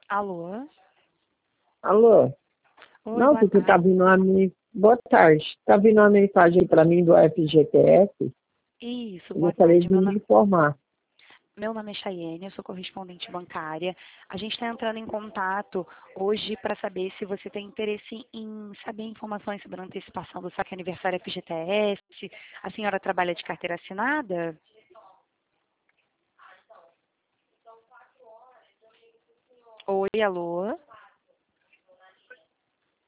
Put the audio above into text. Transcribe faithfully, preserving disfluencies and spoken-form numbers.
Alô? Alô? Oi, Não, boa porque tá tarde. vindo uma mensagem. Boa tarde. Tá vindo uma mensagem para mim do F G T S. Isso, Eu boa gostaria tarde. de Meu, me no- informar. Meu nome é Chayene, eu sou correspondente bancária. A gente está entrando em contato hoje para saber se você tem interesse em saber informações sobre a antecipação do saque aniversário F G T S. A senhora trabalha de carteira assinada? Oi, alô?